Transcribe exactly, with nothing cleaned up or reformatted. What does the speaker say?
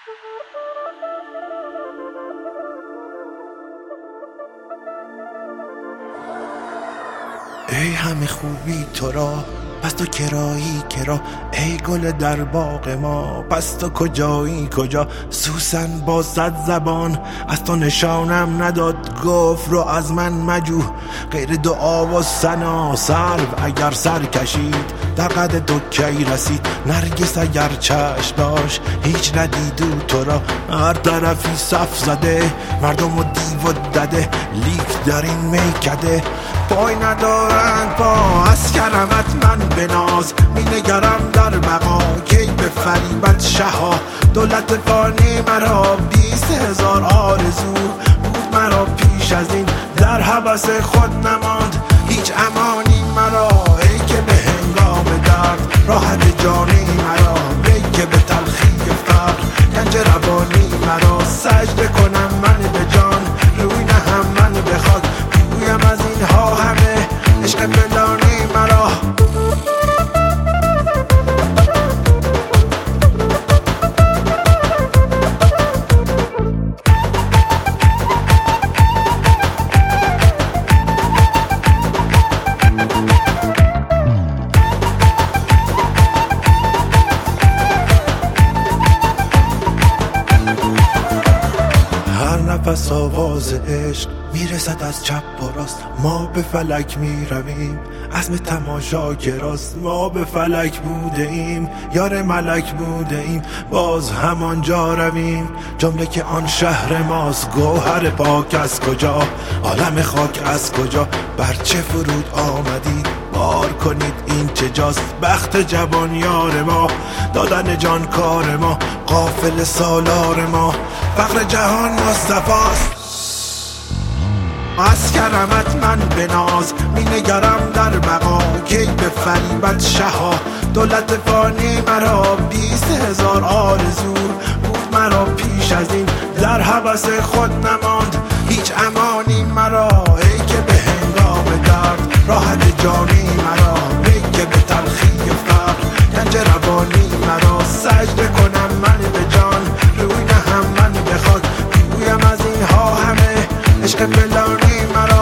ای همه خوبی تو را پس تو کرایی کرا، ای گل در باغ ما پس تو کجایی کجا. سوسن با صد زبان از تو نشانم نداد، گفت رو از من مجو غیر دعا و ثنا. سرو اگر سر کشید در قد تو کی رسید، نرگس اگر چشم داشت هیچ ندیدو تو را. هر طرفی صف زده مردم و دیو و دده، لیک در این میکده پای ندارند پا. از کرمت من بناز می نگرم در بقا، کی به فریبت شها. دولت فانی مرا بیست هزار آرزو بود مرا پیش از این، در حبس خود نماند هیچ امانی مرا. ای که به هنگام درد راحت جانی مرا، ای که به تلخی فقر گنج روانی مرا. سجده کنم من به جان روی نهم من به خاک، بگویم از اینها همه عشق فلانی مرا. نفس آواز عشق میرسد از چپ و راست، ما به فلک میرویم عزم تماشا گراست. ما به فلک بوده ایم یار ملک بوده ایم، باز همانجا رویم جمله که آن شهر ماست. گوهر پاک از کجا عالم خاک از کجا، بر چه فرود آمدید بار کنید این چه جاست. بخت جوان یار ما دادن جان کار ما، قافل سالار ما فقر جهان مصطفاست. از کرمت من بناز می نگرم در بقا، کی به فریبت شها. دولت فانی مرا بیست هزار آرزو بود مرا پیش از این، در حبس خود نماند هیچ امانی مرا. ای که به هنگام درد راحت جانی مرا، ای که به تلخی فقر گنج روانی مرا. سجده کنم من به جان روی نهم من به خاک، بگویم از اینها همه عشق فلانی مرا.